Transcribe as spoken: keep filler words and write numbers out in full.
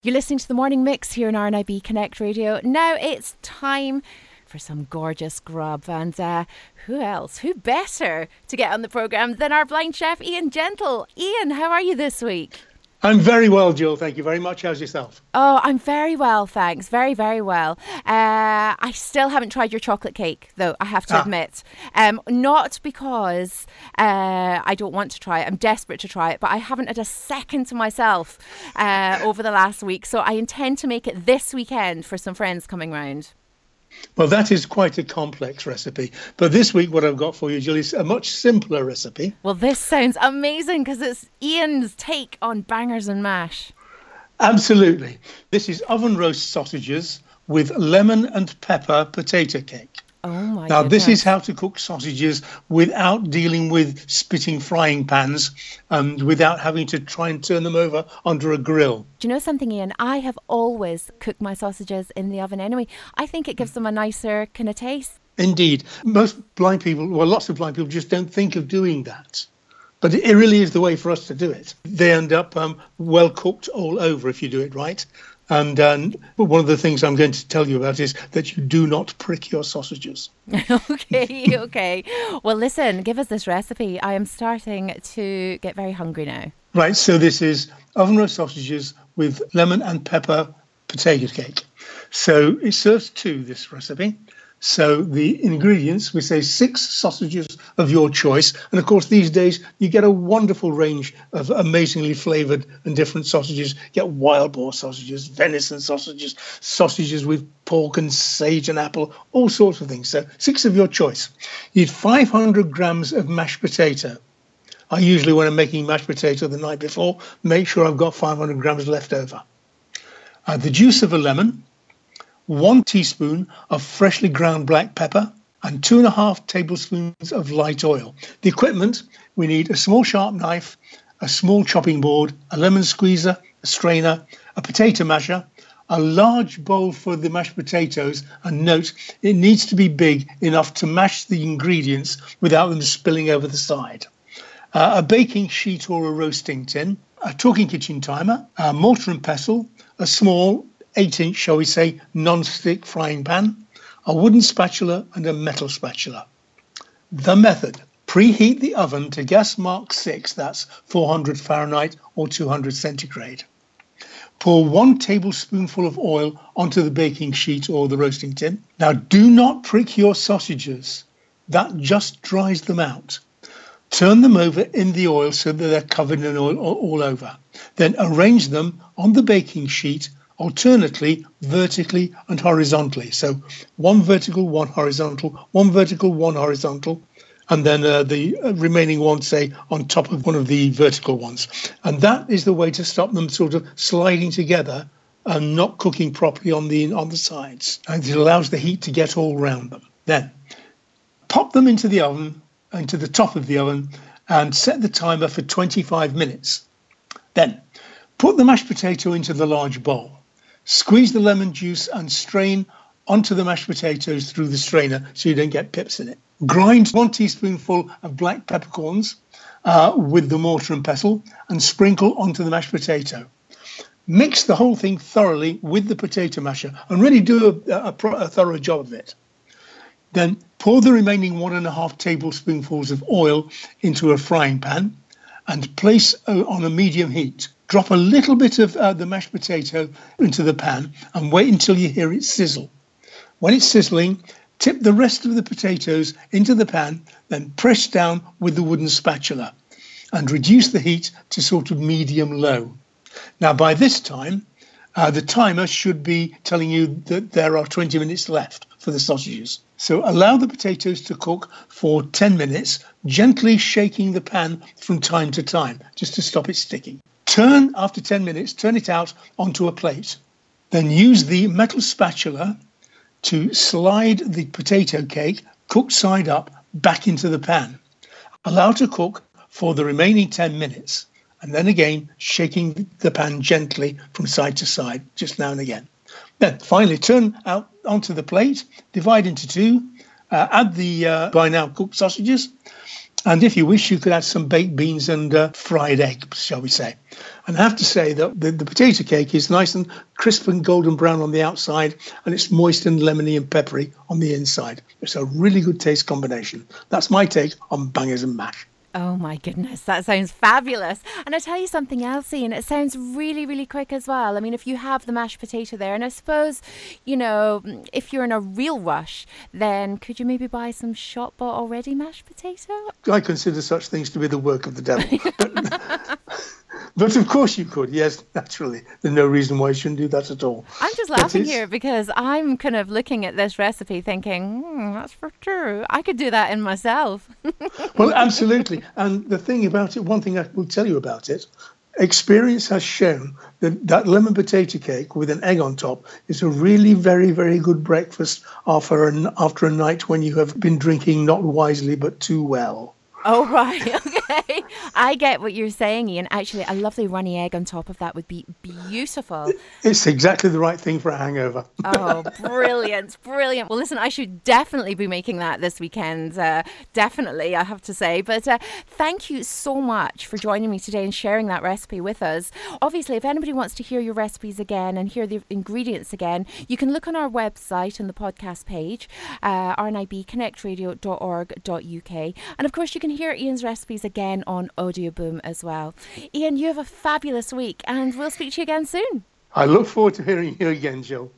You're listening to the Morning Mix here on R N I B Connect Radio. Now it's time for some gorgeous grub. And uh, who else, who better to get on the programme than our blind chef, Ian Gentle. Ian, how are you this week? I'm very well, Jill. Thank you very much. How's yourself? Oh, I'm very well, thanks. Very, very well. Uh, I still haven't tried your chocolate cake, though, I have to ah. admit. Um, not because uh, I don't want to try it. I'm desperate to try it, but I haven't had a second to myself uh, over the last week. So I intend to make it this weekend for some friends coming round. Well, that is quite a complex recipe. But this week, what I've got for you, Jill, is a much simpler recipe. Well, this sounds amazing because it's Ian's take on bangers and mash. Absolutely. This is oven roast sausages with lemon and pepper potato cake. Oh, my Now, goodness. this is how to cook sausages without dealing with spitting frying pans and without having to try and turn them over under a grill. Do you know something, Ian? I have always cooked my sausages in the oven anyway. I think it gives them a nicer kind of taste. Indeed. Most blind people, well, lots of blind people just don't think of doing that. But it really is the way for us to do it. They end up um, well cooked all over if you do it right. And um, one of the things I'm going to tell you about is that you do not prick your sausages. okay, okay. Well, listen, give us this recipe. I am starting to get very hungry now. Right, so this is oven roast sausages with lemon and pepper potato cake. So it serves two, this recipe. So the ingredients, we say six sausages of your choice. And of course, these days, you get a wonderful range of amazingly flavoured and different sausages. You get wild boar sausages, venison sausages, sausages with pork and sage and apple, all sorts of things. So six of your choice. You need five hundred grams of mashed potato. I usually, when I'm making mashed potato the night before, make sure I've got five hundred grams left over. Uh, the juice of a lemon, one teaspoon of freshly ground black pepper, and two and a half tablespoons of light oil. The equipment, we need a small sharp knife, a small chopping board, a lemon squeezer, a strainer, a potato masher, a large bowl for the mashed potatoes, and note, it needs to be big enough to mash the ingredients without them spilling over the side. Uh, a baking sheet or a roasting tin, a talking kitchen timer, a mortar and pestle, a small eight inch, shall we say, non-stick frying pan, a wooden spatula and a metal spatula. The method: preheat the oven to gas mark six, that's four hundred Fahrenheit or two hundred centigrade. Pour one tablespoonful of oil onto the baking sheet or the roasting tin. Now, do not prick your sausages. That just dries them out. Turn them over in the oil so that they're covered in oil all over. Then arrange them on the baking sheet, alternately vertically and horizontally. So one vertical, one horizontal, one vertical, one horizontal, and then uh, the remaining one, say, on top of one of the vertical ones. And that is the way to stop them sort of sliding together and not cooking properly on the on the sides. And it allows the heat to get all around them. Then pop them into the oven, into the top of the oven, and set the timer for twenty-five minutes. Then put the mashed potato into the large bowl. Squeeze the lemon juice and strain onto the mashed potatoes through the strainer so you don't get pips in it. Grind one teaspoonful of black peppercorns uh, with the mortar and pestle and sprinkle onto the mashed potato. Mix the whole thing thoroughly with the potato masher and really do a, a, a thorough job of it. Then pour the remaining one and a half tablespoonfuls of oil into a frying pan and place uh, on a medium heat. Drop a little bit of uh, the mashed potato into the pan and wait until you hear it sizzle. When it's sizzling, tip the rest of the potatoes into the pan, then press down with the wooden spatula and reduce the heat to sort of medium-low. Now, by this time, uh, the timer should be telling you that there are twenty minutes left for the sausages. So allow the potatoes to cook for ten minutes, gently shaking the pan from time to time, just to stop it sticking. Turn, after ten minutes, turn it out onto a plate. Then use the metal spatula to slide the potato cake, cooked side up, back into the pan. Allow to cook for the remaining ten minutes. And then again, shaking the pan gently from side to side, just now and again. Then finally turn out onto the plate, divide into two, uh, add the uh, by now cooked sausages, And if you wish, you could add some baked beans and uh, fried egg, shall we say. And I have to say that the, the potato cake is nice and crisp and golden brown on the outside, and it's moist and lemony and peppery on the inside. It's a really good taste combination. That's my take on bangers and mash. Oh my goodness, that sounds fabulous. And I tell you something else, Ian, it sounds really, really quick as well. I mean, if you have the mashed potato there, and I suppose, you know, if you're in a real rush, then could you maybe buy some shop bought already mashed potato? I consider such things to be the work of the devil. but, but of course you could, yes, naturally. There's no reason why you shouldn't do that at all. I'm just laughing here because I'm kind of looking at this recipe thinking, hmm, that's for true. I could do that in myself. Well, absolutely. And the thing about it, one thing I will tell you about it, experience has shown that that lemon potato cake with an egg on top is a really very, very good breakfast after a, after a night when you have been drinking not wisely but too well. Oh, right. Okay. I get what you're saying, Ian. Actually, a lovely runny egg on top of that would be beautiful. It's exactly the right thing for a hangover. Oh, brilliant. Brilliant. Well, listen, I should definitely be making that this weekend. Uh, definitely, I have to say. But uh, thank you so much for joining me today and sharing that recipe with us. Obviously, if anybody wants to hear your recipes again and hear the ingredients again, you can look on our website and the podcast page, uh, r n i b connect radio dot org dot u k. And of course, you can hear Ian's recipes again on Audioboom as well. Ian, you have a fabulous week and we'll speak to you again soon. I look forward to hearing you again, Jill.